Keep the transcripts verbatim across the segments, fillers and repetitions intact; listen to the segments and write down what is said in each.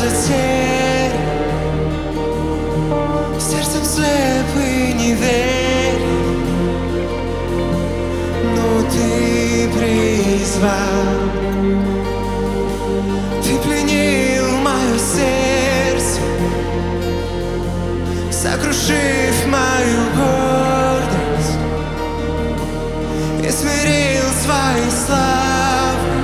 затерян, сердцем слеп и не верен, но ты призвал, ты пленил мое сердце, сокрушив мою гордость, и смирил своей славой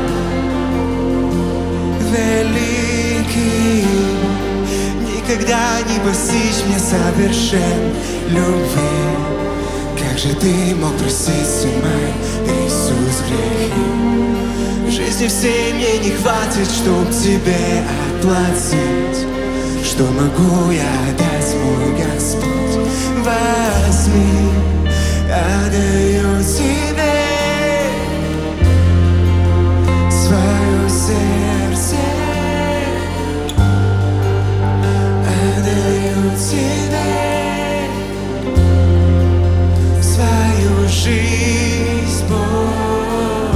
великий. Никогда не постичь мне совершен любви. Как же ты мог простить все мои, Иисус, грехи? Жизни всей мне не хватит, чтоб тебе отплатить. Что могу я дать, мой Господь? Возьми, отдаю тебе свое сердце, отдаю тебе свою жизнь, Бог,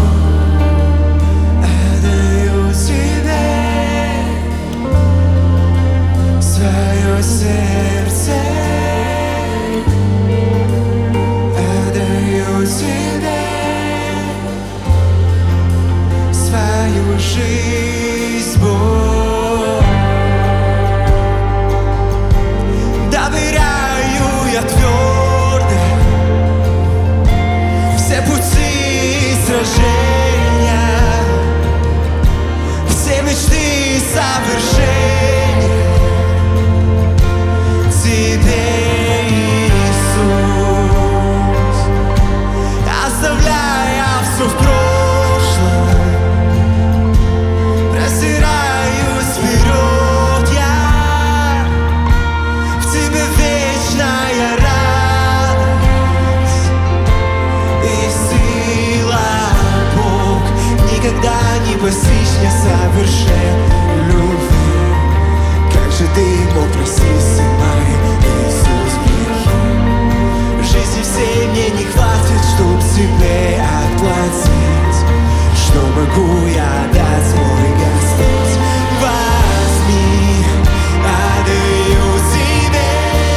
отдаю тебе свое сердце, отдаю тебе свою жизнь, Бог. Доверяю я твердо все пути сражения, все мечты совершения тебе, Иисус. Оставляя все в прошлом, простираюсь вперед я, в тебе вечная радость и сила, Бог. Никогда не постичь мне совершен любви. Как же ты мог простить все мои, Иисус, грехи? Жизни всей мне не хватит, чтоб тебе отплатить. Что могу я дать, мой Господь? Возьми, отдаю тебе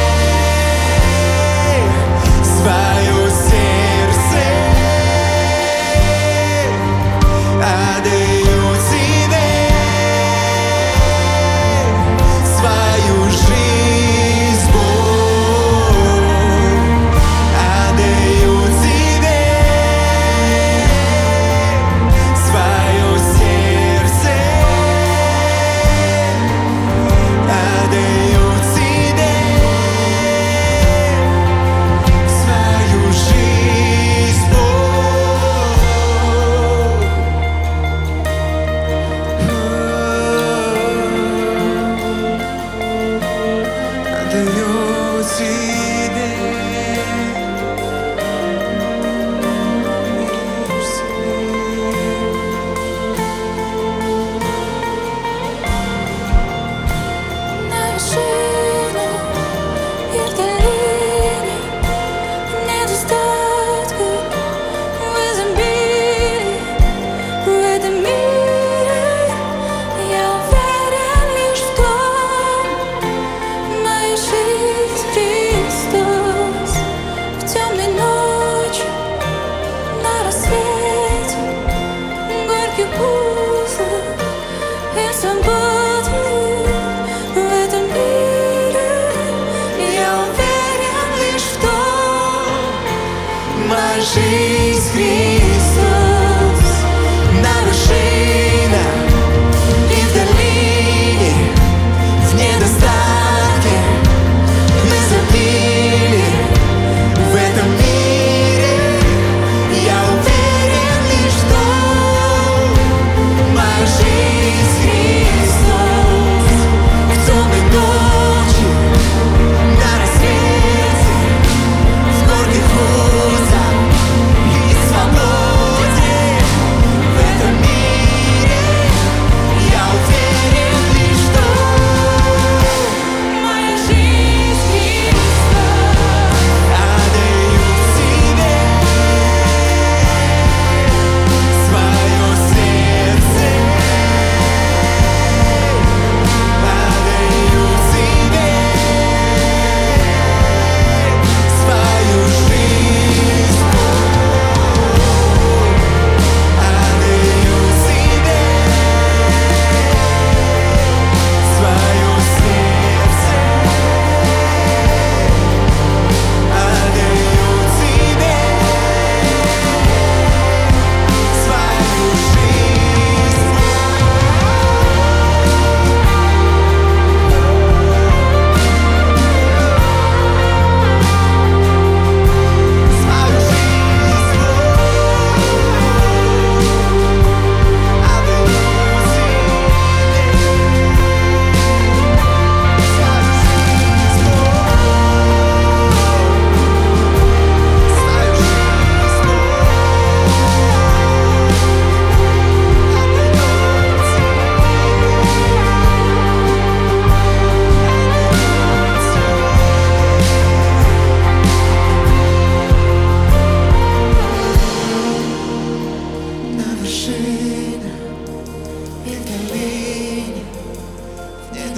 свое сердце, отдаю тебе свою жизнь, Бог, отдаю тебе свое сердце, отдаю тебе свою жизнь, Бог, отдаю тебе. На вершинах и в долине недостатка, в изобилии, в этом мире я уверен лишь в том: моя жизнь Христос. В темной ночи, на рассвете, горьких узлах и свободе, в этом мире я уверен лишь в том: моя жизнь Христос. На вершинах и в долине, в недостатке, в изобилии, в этом мире я уверен лишь в том: моя жизнь Христос. В темной ночи, на рассвете, в горьких узах и свободе,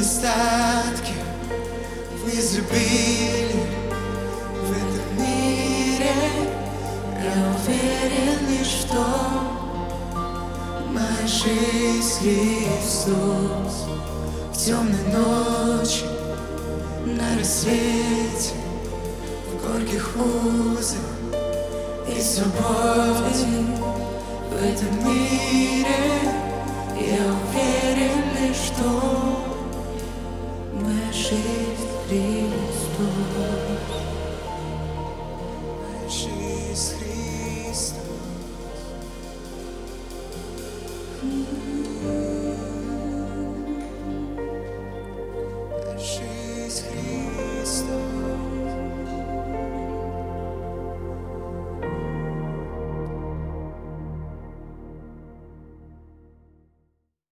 недостатке, в изобилии, в этом мире. Я уверен лишь в том, моя жизнь Христос. В темной ночи, на рассвете, в горьких узах и свободе, в этом мире. Я уверен лишь в том, моя жизнь Христос. Моя жизнь Христос. Моя жизнь Христос.